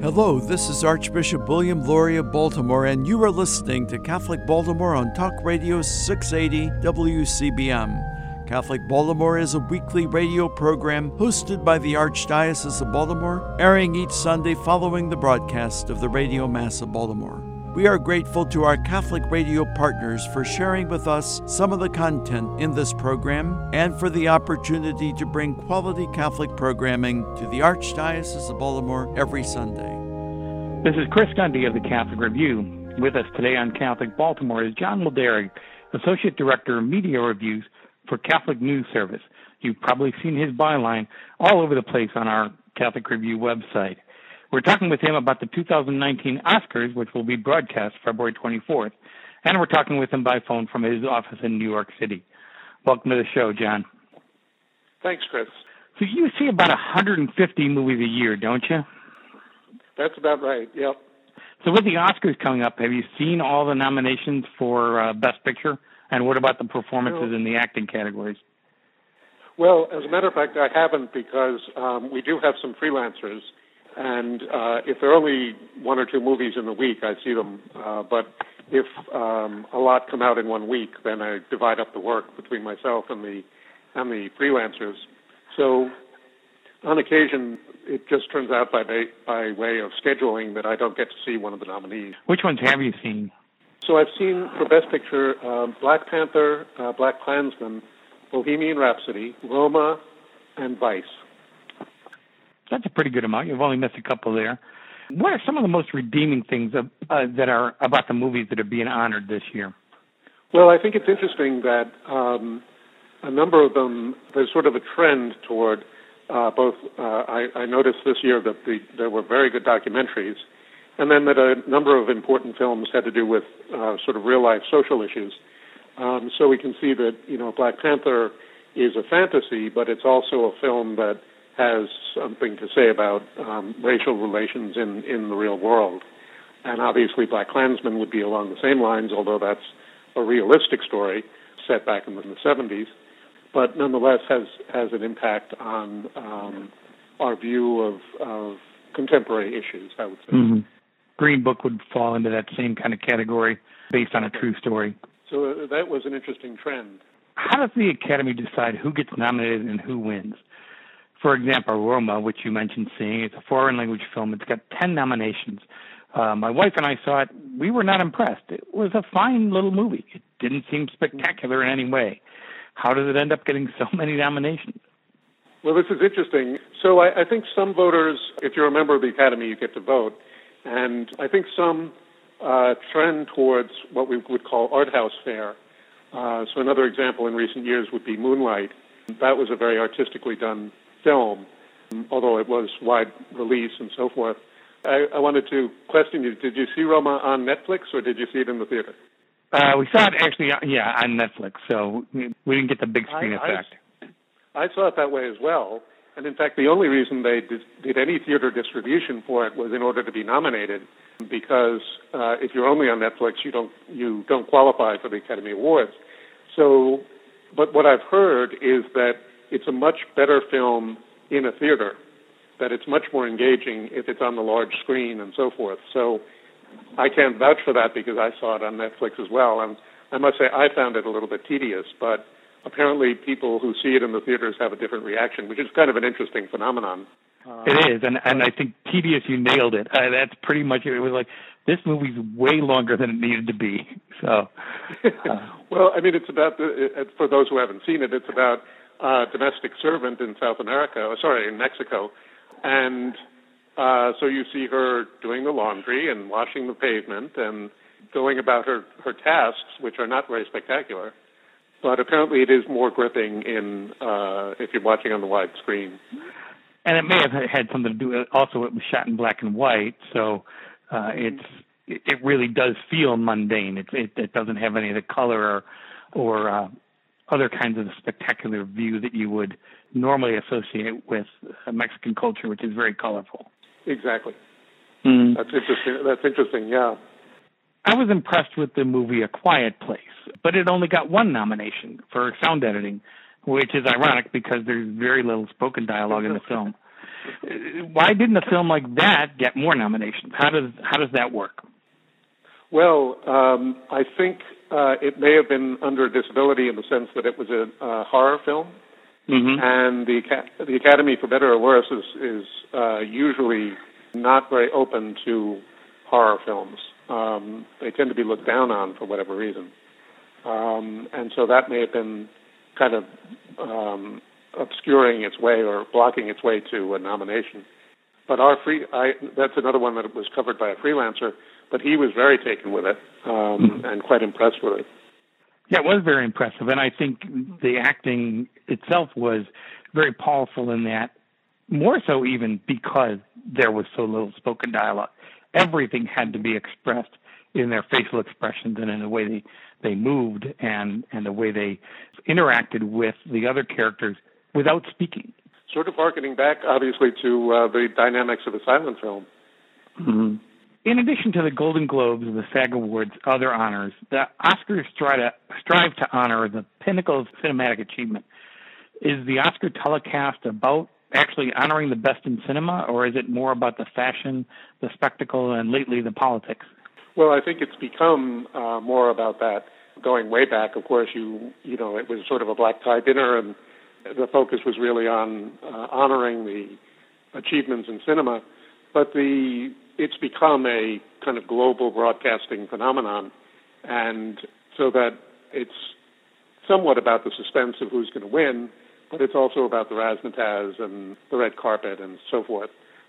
Hello, this is Archbishop William Lori of Baltimore, and you are listening to Catholic Baltimore on Talk Radio 680 WCBM. Catholic Baltimore is a weekly radio program hosted by the Archdiocese of Baltimore, airing each Sunday following the broadcast of the Radio Mass of Baltimore. We are grateful to our Catholic radio partners for sharing with us some of the content in this program and for the opportunity to bring quality Catholic programming to the Archdiocese of Baltimore every Sunday. This is Chris Gundy of the Catholic Review. With us today on Catholic Baltimore is John Muldary, Associate Director of Media Reviews for Catholic News Service. You've probably seen his byline all over the place on our Catholic Review website. We're talking with him about the 2019 Oscars, which will be broadcast February 24th, and we're talking with him by phone from his office in New York City. Welcome to the show, John. Thanks, Chris. So you see about 150 movies a year, don't you? That's about right, yep. So with the Oscars coming up, have you seen all the nominations for Best Picture? And what about the performances in the acting categories? Well, as a matter of fact, I haven't because we do have some freelancers. And if there are only one or two movies in the week, I see them. But if a lot come out in 1 week, then I divide up the work between myself and the freelancers. So on occasion, it just turns out by way of scheduling that I don't get to see one of the nominees. Which ones have you seen? So I've seen, for Best Picture, Black Panther, Black Klansman, Bohemian Rhapsody, Roma, and Vice. That's a pretty good amount. You've only missed a couple there. What are some of the most redeeming things that are about the movies that are being honored this year? Well, I think it's interesting that a number of them, there's sort of a trend toward both. I noticed this year that there were very good documentaries, and then that a number of important films had to do with sort of real-life social issues. So we can see that, Black Panther is a fantasy, but it's also a film that has something to say about racial relations in the real world. And obviously Black Klansman would be along the same lines, although that's a realistic story set back in the 70s, but nonetheless has an impact on our view of contemporary issues, I would say. Mm-hmm. Green Book would fall into that same kind of category based on a true story. So that was an interesting trend. How does the Academy decide who gets nominated and who wins? For example, Roma, which you mentioned seeing, it's a foreign language film. It's got 10 nominations. My wife and I saw it. We were not impressed. It was a fine little movie. It didn't seem spectacular in any way. How does it end up getting so many nominations? Well, this is interesting. So I think some voters, if you're a member of the Academy, you get to vote. And I think some trend towards what we would call art house fare. So another example in recent years would be Moonlight. That was a very artistically done film, although it was wide release and so forth. I wanted to question you, did you see Roma on Netflix or did you see it in the theater? We saw it actually, on Netflix, so we didn't get the big screen effect. I saw it that way as well, and in fact the only reason they did any theater distribution for it was in order to be nominated, because if you're only on Netflix, you don't qualify for the Academy Awards. So, but what I've heard is that it's a much better film in a theater, that it's much more engaging if it's on the large screen and so forth. So I can't vouch for that because I saw it on Netflix as well. And I must say I found it a little bit tedious, but apparently people who see it in the theaters have a different reaction, which is kind of an interesting phenomenon. It is, and I think tedious, you nailed it. That's pretty much it. It was like, this movie's way longer than it needed to be. So, well, I mean, it's about, for those who haven't seen it, it's about a domestic servant in in Mexico. And so you see her doing the laundry and washing the pavement and going about her tasks, which are not very spectacular. But apparently it is more gripping if you're watching on the wide screen. And it may have had something to do, also it was shot in black and white, so it really does feel mundane. It doesn't have any of the color or other kinds of spectacular view that you would normally associate with Mexican culture, which is very colorful. Exactly. Mm. That's interesting, yeah. I was impressed with the movie A Quiet Place, but it only got one nomination for sound editing, which is ironic because there's very little spoken dialogue in the film. Why didn't a film like that get more nominations? How does that work? Well, I think it may have been under disability in the sense that it was a horror film, and the Academy, for better or worse, is usually not very open to horror films. They tend to be looked down on for whatever reason, and so that may have been kind of obscuring its way or blocking its way to a nomination. But that's another one that was covered by a freelancer. But he was very taken with it and quite impressed with it. Yeah, it was very impressive. And I think the acting itself was very powerful in that, more so even because there was so little spoken dialogue. Everything had to be expressed in their facial expressions and in the way they moved and the way they interacted with the other characters without speaking. Sort of harkening back, obviously, to the dynamics of a silent film. Mm-hmm. In addition to the Golden Globes, the SAG Awards, other honors, the Oscars strive to honor the pinnacle of cinematic achievement. Is the Oscar telecast about actually honoring the best in cinema, or is it more about the fashion, the spectacle, and lately the politics? Well, I think it's become more about that. Going way back, of course, you know, it was sort of a black tie dinner, and the focus was really on honoring the achievements in cinema. But it's become a kind of global broadcasting phenomenon, and so that it's somewhat about the suspense of who's going to win, but it's also about the razzmatazz and the red carpet and so forth.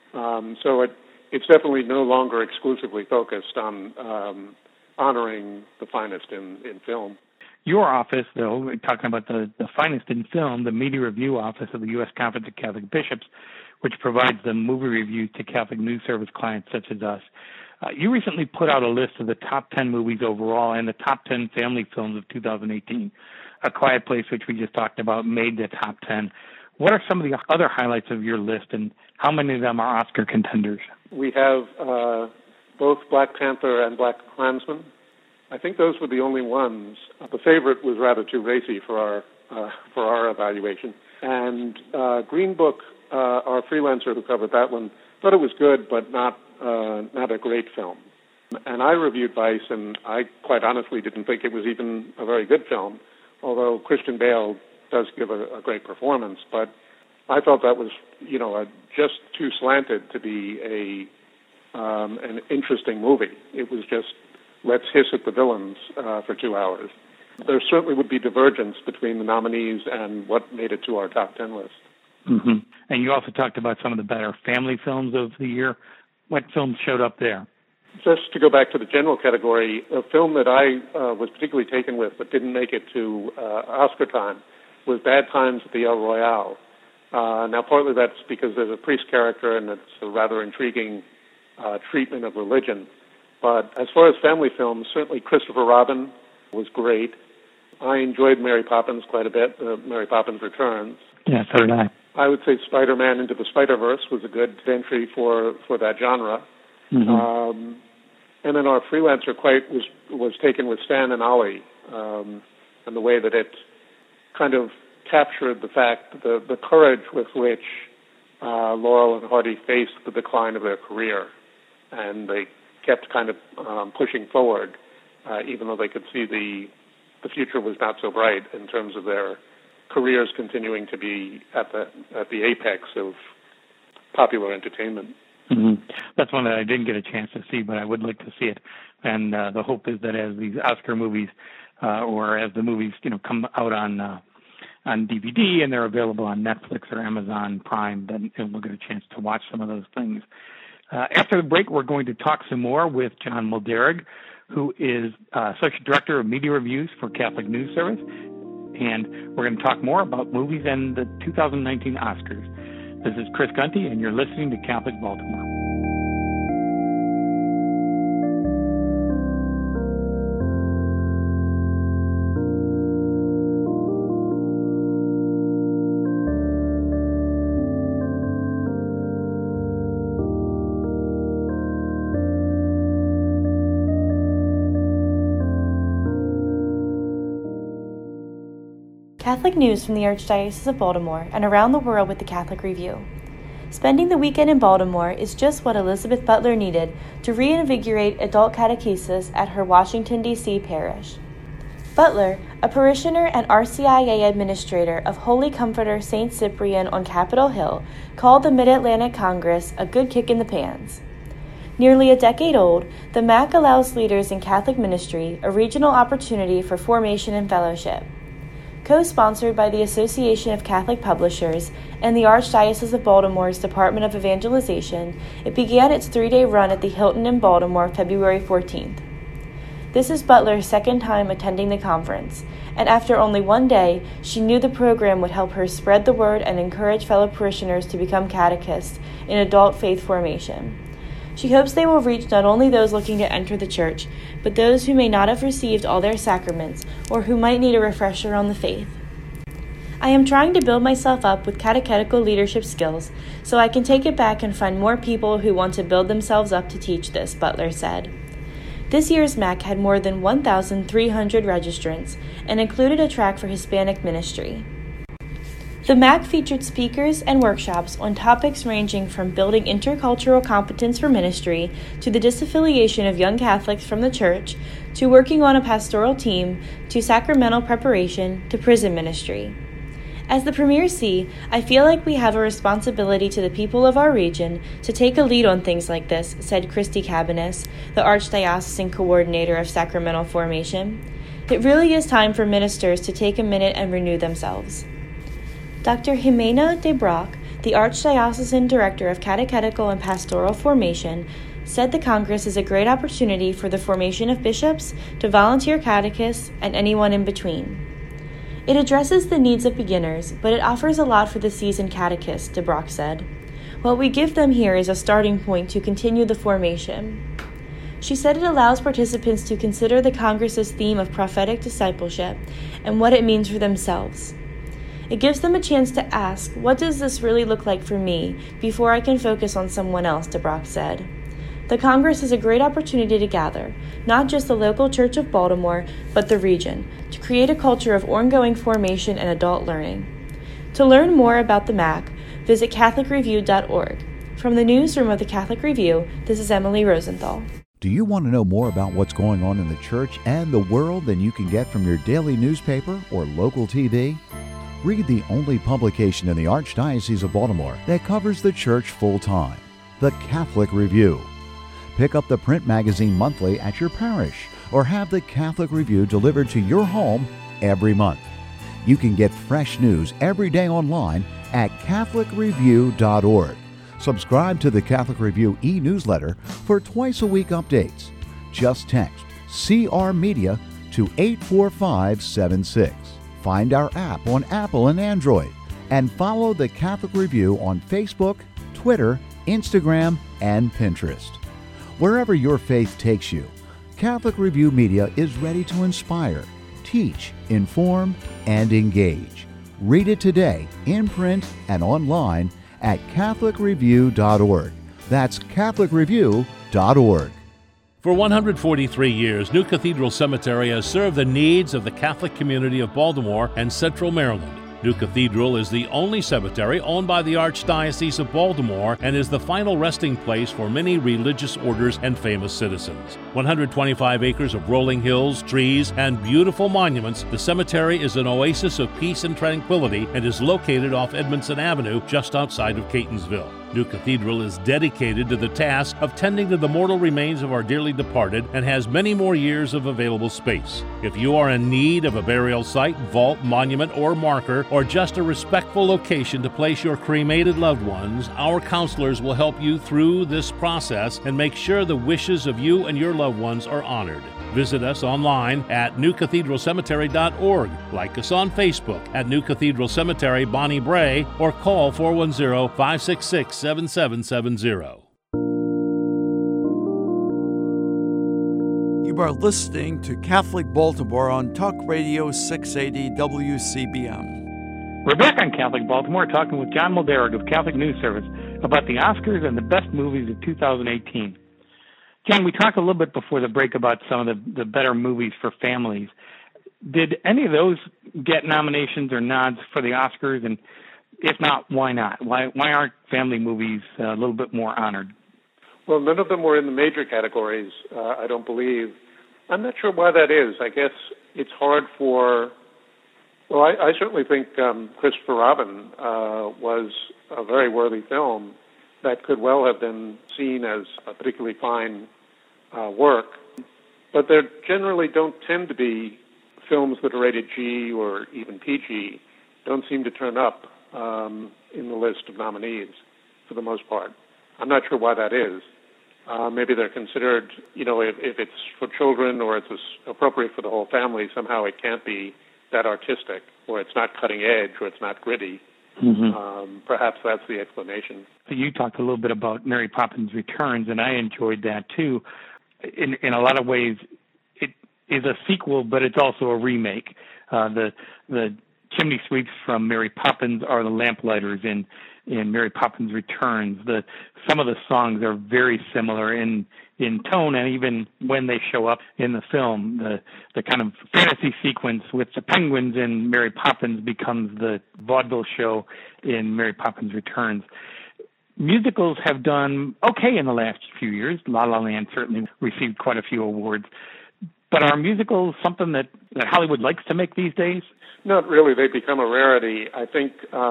So it's definitely no longer exclusively focused on honoring the finest in film. Your office, though, talking about the finest in film, the Media Review Office of the U.S. Conference of Catholic Bishops, which provides the movie reviews to Catholic News Service clients such as us. You recently put out a list of the top 10 movies overall and the top 10 family films of 2018. A Quiet Place, which we just talked about, made the top 10. What are some of the other highlights of your list, and how many of them are Oscar contenders? We have both Black Panther and Black Klansman. I think those were the only ones. The favorite was rather too racy for our evaluation. And Green Book, our freelancer who covered that one, thought it was good, but not a great film. And I reviewed Vice, and I quite honestly didn't think it was even a very good film, although Christian Bale does give a great performance. But I felt that was, just too slanted to be an interesting movie. It was just, let's hiss at the villains for 2 hours. There certainly would be divergence between the nominees and what made it to our top 10 list. Mm-hmm. And you also talked about some of the better family films of the year. What films showed up there? Just to go back to the general category, a film that I was particularly taken with but didn't make it to Oscar time was Bad Times at the El Royale. Now, partly that's because there's a priest character and it's a rather intriguing treatment of religion. But as far as family films, certainly Christopher Robin was great. I enjoyed Mary Poppins quite a bit, Mary Poppins Returns. Yeah, so did I. I would say Spider-Man Into the Spider-Verse was a good entry for that genre. Mm-hmm. And then our freelancer was taken with Stan and Ollie, and the way that it kind of captured the fact, the courage with which Laurel and Hardy faced the decline of their career. And they kept kind of pushing forward, even though they could see the future was not so bright in terms of their careers continuing to be at the apex of popular entertainment. Mm-hmm. That's one that I didn't get a chance to see, but I would like to see it. And the hope is that as these Oscar movies, or as the movies, come out on DVD and they're available on Netflix or Amazon Prime, then we'll get a chance to watch some of those things. After the break, we're going to talk some more with John Mulderig, who is Associate Director of Media Reviews for Catholic News Service. And we're going to talk more about movies and the 2019 Oscars. This is Chris Gunty, and you're listening to Catholic Baltimore. Catholic news from the Archdiocese of Baltimore and around the world with the Catholic Review. Spending the weekend in Baltimore is just what Elizabeth Butler needed to reinvigorate adult catechesis at her Washington, D.C. parish. Butler, a parishioner and RCIA administrator of Holy Comforter St. Cyprian on Capitol Hill, called the Mid-Atlantic Congress a good kick in the pants. Nearly a decade old, the MAC allows leaders in Catholic ministry a regional opportunity for formation and fellowship. Co-sponsored by the Association of Catholic Publishers and the Archdiocese of Baltimore's Department of Evangelization, it began its 3-day run at the Hilton in Baltimore February 14th. This is Butler's second time attending the conference, and after only one day, she knew the program would help her spread the word and encourage fellow parishioners to become catechists in adult faith formation. She hopes they will reach not only those looking to enter the church, but those who may not have received all their sacraments or who might need a refresher on the faith. I am trying to build myself up with catechetical leadership skills so I can take it back and find more people who want to build themselves up to teach this, Butler said. This year's MAC had more than 1,300 registrants and included a track for Hispanic ministry. The MAC featured speakers and workshops on topics ranging from building intercultural competence for ministry to the disaffiliation of young Catholics from the church to working on a pastoral team to sacramental preparation to prison ministry. As the Premier C, I feel like we have a responsibility to the people of our region to take a lead on things like this, said Christy Cabanis, the Archdiocesan Coordinator of Sacramental Formation. It really is time for ministers to take a minute and renew themselves. Dr. Jimena de Brock, the Archdiocesan Director of Catechetical and Pastoral Formation, said the Congress is a great opportunity for the formation of bishops, to volunteer catechists, and anyone in between. It addresses the needs of beginners, but it offers a lot for the seasoned catechists, de Brock said. What we give them here is a starting point to continue the formation. She said it allows participants to consider the Congress's theme of prophetic discipleship and what it means for themselves. It gives them a chance to ask, what does this really look like for me, before I can focus on someone else, de Brock said. The Congress is a great opportunity to gather, not just the local Church of Baltimore, but the region, to create a culture of ongoing formation and adult learning. To learn more about the MAC, visit CatholicReview.org. From the newsroom of the Catholic Review, this is Emily Rosenthal. Do you want to know more about what's going on in the church and the world than you can get from your daily newspaper or local TV? Read the only publication in the Archdiocese of Baltimore that covers the church full-time, the Catholic Review. Pick up the print magazine monthly at your parish or have the Catholic Review delivered to your home every month. You can get fresh news every day online at CatholicReview.org. Subscribe to the Catholic Review e-newsletter for twice-a-week updates. Just text CR Media to 84576. Find our app on Apple and Android, and follow the Catholic Review on Facebook, Twitter, Instagram, and Pinterest. Wherever your faith takes you, Catholic Review Media is ready to inspire, teach, inform, and engage. Read it today, in print and online at CatholicReview.org. That's CatholicReview.org. For 143 years, New Cathedral Cemetery has served the needs of the Catholic community of Baltimore and Central Maryland. New Cathedral is the only cemetery owned by the Archdiocese of Baltimore and is the final resting place for many religious orders and famous citizens. 125 acres of rolling hills, trees, and beautiful monuments, the cemetery is an oasis of peace and tranquility and is located off Edmondson Avenue just outside of Catonsville. New Cathedral is dedicated to the task of tending to the mortal remains of our dearly departed and has many more years of available space. If you are in need of a burial site, vault, monument, or marker, or just a respectful location to place your cremated loved ones, our counselors will help you through this process and make sure the wishes of you and your loved ones are honored. Visit us online at newcathedralcemetery.org. Like us on Facebook at New Cathedral Cemetery, Bonnie Bray, or call 410-566-7770. You are listening to Catholic Baltimore on Talk Radio 680 WCBM. We're back on Catholic Baltimore talking with John Mulderig of Catholic News Service about the Oscars and the best movies of 2018. John, we talked a little bit before the break about some of the better movies for families. Did any of those get nominations or nods for the Oscars? And If not, why not? Why aren't family movies a little bit more honored? Well, none of them were in the major categories, I don't believe. I'm not sure why that is. I guess it's hard for... Well, I certainly think Christopher Robin was a very worthy film that could well have been seen as a particularly fine work. But there generally don't tend to be films that are rated G or even PG, don't seem to turn up in the list of nominees for the most part. I'm not sure why that is. Maybe they're considered, if it's for children or it's appropriate for the whole family, somehow it can't be that artistic, or it's not cutting edge, or it's not gritty. Mm-hmm. Perhaps that's the explanation. So you talked a little bit about Mary Poppins Returns, and I enjoyed that too. In a lot of ways, it is a sequel, but it's also a remake. The chimney sweeps from Mary Poppins are the lamplighters in Mary Poppins Returns. Some of the songs are very similar in tone, and even when they show up in the film, the kind of fantasy sequence with the penguins in Mary Poppins becomes the vaudeville show in Mary Poppins Returns. Musicals have done okay in the last few years. La La Land certainly received quite a few awards. But are musicals something that Hollywood likes to make these days? Not really. They've become a rarity. I think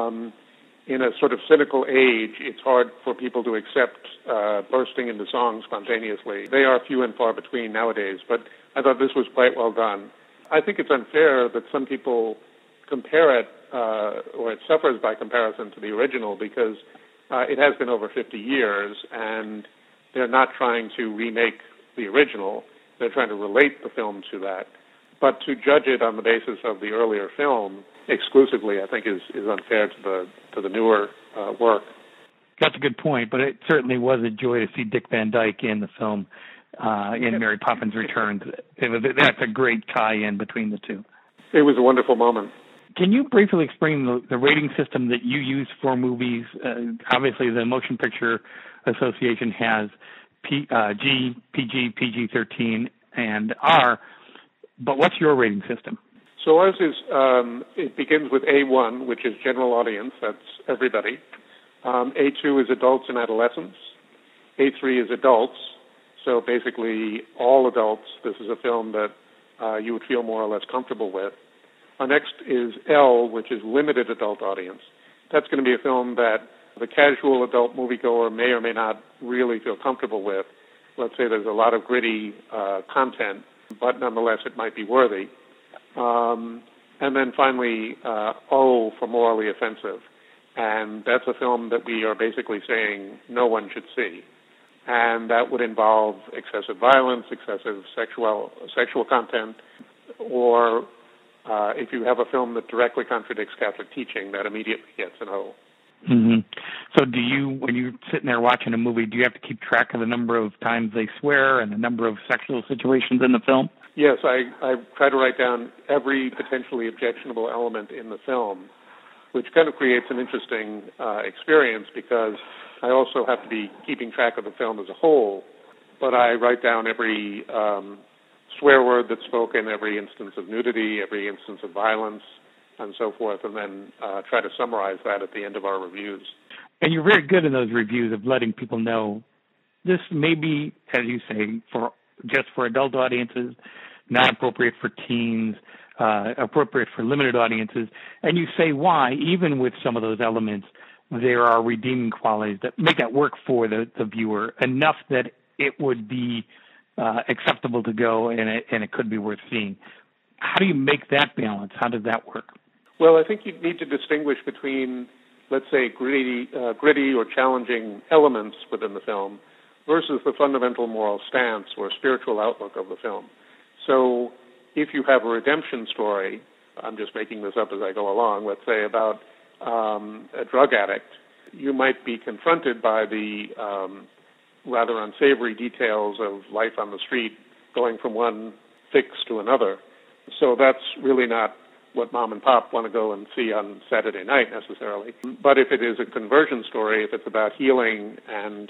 in a sort of cynical age, it's hard for people to accept bursting into song spontaneously. They are few and far between nowadays, but I thought this was quite well done. I think it's unfair that some people compare it, or it suffers by comparison to the original, because it has been over 50 years, and they're not trying to remake the original. They're trying to relate the film to that. But to judge it on the basis of the earlier film exclusively, I think, is unfair to the newer work. That's a good point, but it certainly was a joy to see Dick Van Dyke in the film in Mary Poppins Returns. That's a great tie-in between the two. It was a wonderful moment. Can you briefly explain the rating system that you use for movies? Obviously, the Motion Picture Association has G, PG, PG-13, and R, but what's your rating system? So ours is, it begins with A1, which is general audience, that's everybody. A2 is adults and adolescents. A3 is adults, so basically all adults. This is a film that you would feel more or less comfortable with. Our next is L, which is limited adult audience. That's going to be a film that the casual adult moviegoer may or may not really feel comfortable with. Let's say there's a lot of gritty content, but nonetheless it might be worthy. And then finally, O for morally offensive. And that's a film that we are basically saying no one should see. And that would involve excessive violence, excessive sexual content, or if you have a film that directly contradicts Catholic teaching, that immediately gets an O. Mm-hmm. So when you're sitting there watching a movie, do you have to keep track of the number of times they swear and the number of sexual situations in the film? Yes, I try to write down every potentially objectionable element in the film, which kind of creates an interesting experience, because I also have to be keeping track of the film as a whole, but I write down every swear word that's spoken, every instance of nudity, every instance of violence, and so forth, and then try to summarize that at the end of our reviews. And you're very good in those reviews of letting people know this may be, as you say, just for adult audiences, not appropriate for teens, appropriate for limited audiences, and you say why, even with some of those elements, there are redeeming qualities that make that work for the viewer enough that it would be acceptable to go and it could be worth seeing. How do you make that balance? How does that work? Well, I think you need to distinguish between, let's say, gritty or challenging elements within the film versus the fundamental moral stance or spiritual outlook of the film. So if you have a redemption story, I'm just making this up as I go along, let's say about a drug addict, you might be confronted by the rather unsavory details of life on the street, going from one fix to another. So that's really not what mom and pop want to go and see on Saturday night necessarily. But if it is a conversion story, if it's about healing and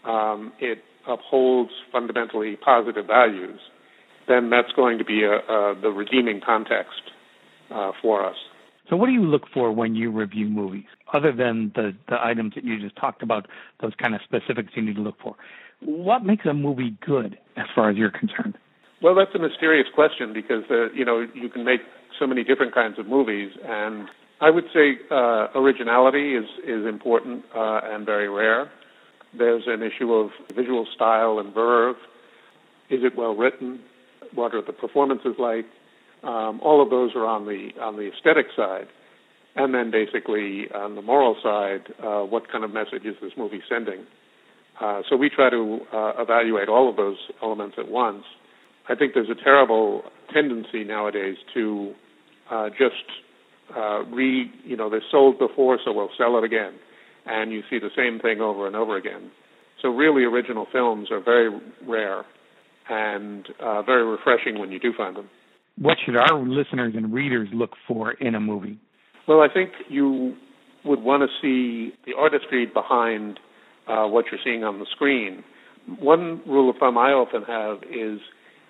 it upholds fundamentally positive values, then that's going to be the redeeming context for us. So what do you look for when you review movies, other than the items that you just talked about, those kind of specifics you need to look for? What makes a movie good as far as you're concerned? Well, that's a mysterious question because, you can make so many different kinds of movies. And I would say originality is important and very rare. There's an issue of visual style and verve. Is it well written? What are the performances like? All of those are on the aesthetic side. And then basically on the moral side, what kind of message is this movie sending? So we try to evaluate all of those elements at once. I think there's a terrible tendency nowadays to they're sold before, so we'll sell it again. And you see the same thing over and over again. So really original films are very rare and very refreshing when you do find them. What should our listeners and readers look for in a movie? Well, I think you would want to see the artistry behind what you're seeing on the screen. One rule of thumb I often have is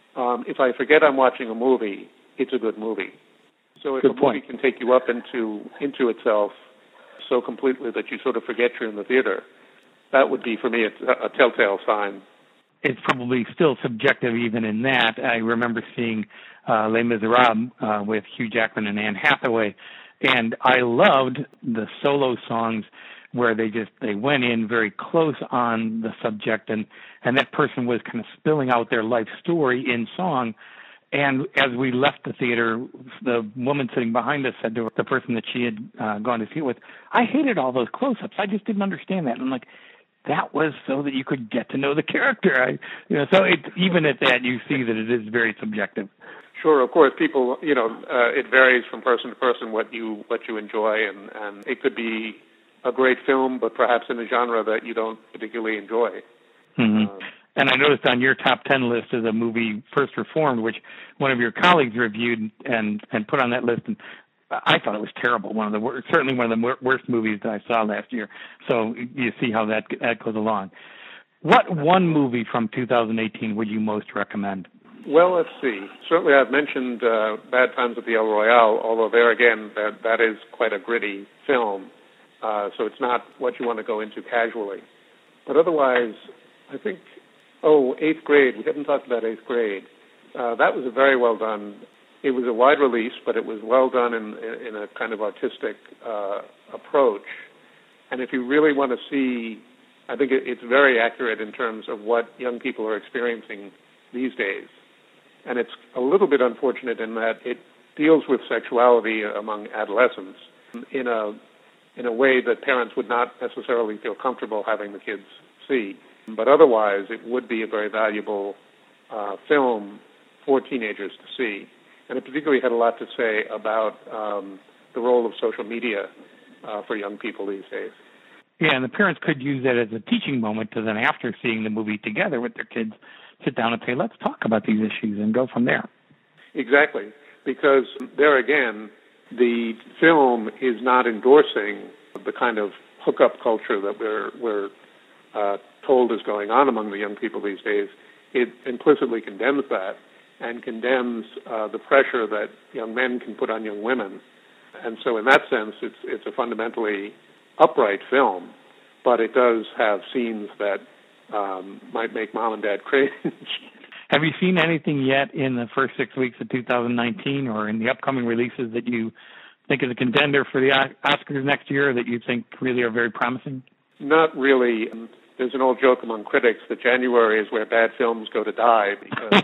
if I forget I'm watching a movie, it's a good movie. So if movie can take you up into itself so completely that you sort of forget you're in the theater, that would be, for me, a telltale sign. It's probably still subjective even in that. I remember seeing Les Miserables with Hugh Jackman and Anne Hathaway, and I loved the solo songs where they went in very close on the subject, and that person was kind of spilling out their life story in song. And as we left the theater, the woman sitting behind us said to the person that she had gone to see it with, "I hated all those close-ups. I just didn't understand that." And I'm like, that was so that you could get to know the character. So even at that, you see that it is very subjective. Sure, of course, people, it varies from person to person what you enjoy, and it could be a great film, but perhaps in a genre that you don't particularly enjoy. Mm-hmm. And I noticed on your top 10 list is a movie, First Reformed, which one of your colleagues reviewed and put on that list, and I thought it was terrible. Certainly one of the worst movies that I saw last year. So you see how that goes along. What one movie from 2018 would you most recommend? Well, let's see. Certainly I've mentioned Bad Times at the El Royale, although there again, that is quite a gritty film. So it's not what you want to go into casually. But otherwise, I think, Eighth Grade. We haven't talked about Eighth Grade. That was a very well done. It was a wide release, but it was well done in a kind of artistic approach. And if you really want to see, I think it's very accurate in terms of what young people are experiencing these days. And it's a little bit unfortunate in that it deals with sexuality among adolescents in a way that parents would not necessarily feel comfortable having the kids see. But otherwise, it would be a very valuable film for teenagers to see. And it particularly had a lot to say about the role of social media for young people these days. Yeah, and the parents could use that as a teaching moment to then, after seeing the movie together with their kids, sit down and say, let's talk about these issues and go from there. Exactly, because there again, the film is not endorsing the kind of hookup culture that we're told is going on among the young people these days. It implicitly condemns that and condemns the pressure that young men can put on young women. And so in that sense, it's a fundamentally upright film, but it does have scenes that might make mom and dad cringe. Have you seen anything yet in the first 6 weeks of 2019 or in the upcoming releases that you think is a contender for the Oscars next year that you think really are very promising? Not really. There's an old joke among critics that January is where bad films go to die because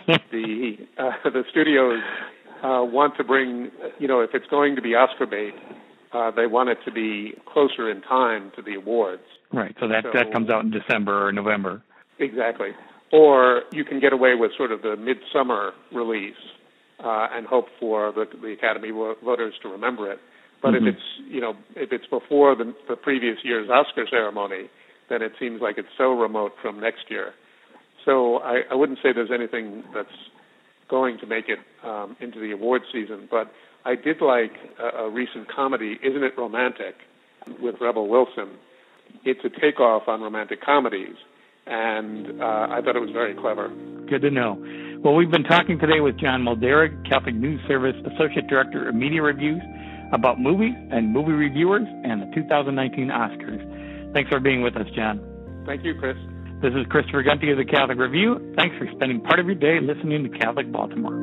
the studios want to bring, if it's going to be Oscar bait, they want it to be closer in time to the awards. Right, so that comes out in December or November. Exactly. Or you can get away with sort of the midsummer release and hope for the Academy voters to remember it. But if it's before the previous year's Oscar ceremony, then it seems like it's so remote from next year. So I wouldn't say there's anything that's going to make it into the award season. But I did like a recent comedy, Isn't It Romantic, with Rebel Wilson. It's a takeoff on romantic comedies, and I thought it was very clever. Good to know. Well, we've been talking today with John Mulderig, Catholic News Service Associate Director of Media Reviews. about movies and movie reviewers and the 2019 Oscars. Thanks for being with us, John. Thank you, Chris. This is Christopher Gunty of the Catholic Review. Thanks for spending part of your day listening to Catholic Baltimore.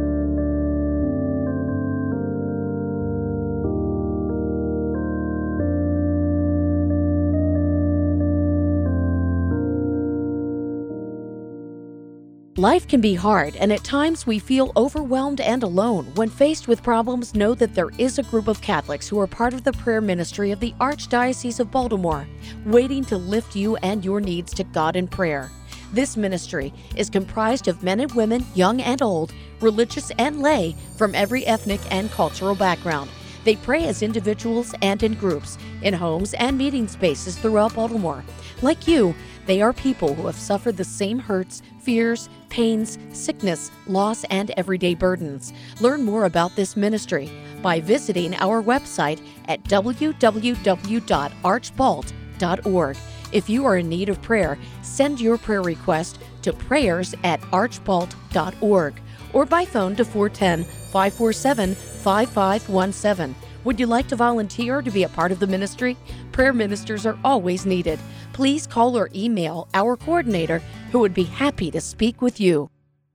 Life can be hard, and at times we feel overwhelmed and alone. When faced with problems, know that there is a group of Catholics who are part of the prayer ministry of the Archdiocese of Baltimore, waiting to lift you and your needs to God in prayer. This ministry is comprised of men and women, young and old, religious and lay, from every ethnic and cultural background. They pray as individuals and in groups, in homes and meeting spaces throughout Baltimore. Like you, they are people who have suffered the same hurts, fears, pains, sickness, loss, and everyday burdens. Learn more about this ministry by visiting our website at www.archbalt.org. If you are in need of prayer, send your prayer request to prayers@archbalt.org or by phone to 410-547-5517. Would you like to volunteer to be a part of the ministry? Prayer ministers are always needed. Please call or email our coordinator, who would be happy to speak with you.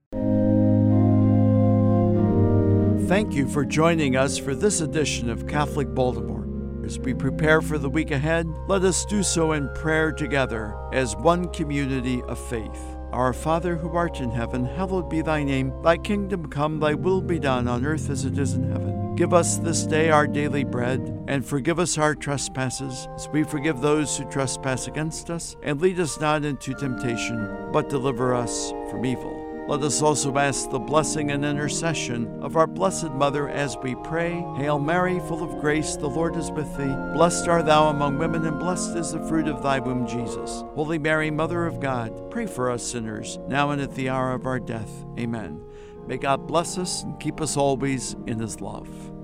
Thank you for joining us for this edition of Catholic Baltimore. As we prepare for the week ahead, let us do so in prayer together as one community of faith. Our Father who art in heaven, hallowed be thy name. Thy kingdom come, thy will be done on earth as it is in heaven. Give us this day our daily bread, and forgive us our trespasses, as we forgive those who trespass against us. And lead us not into temptation, but deliver us from evil. Let us also ask the blessing and intercession of our Blessed Mother as we pray. Hail Mary, full of grace, the Lord is with thee. Blessed art thou among women, and blessed is the fruit of thy womb, Jesus. Holy Mary, Mother of God, pray for us sinners, now and at the hour of our death. Amen. May God bless us and keep us always in his love.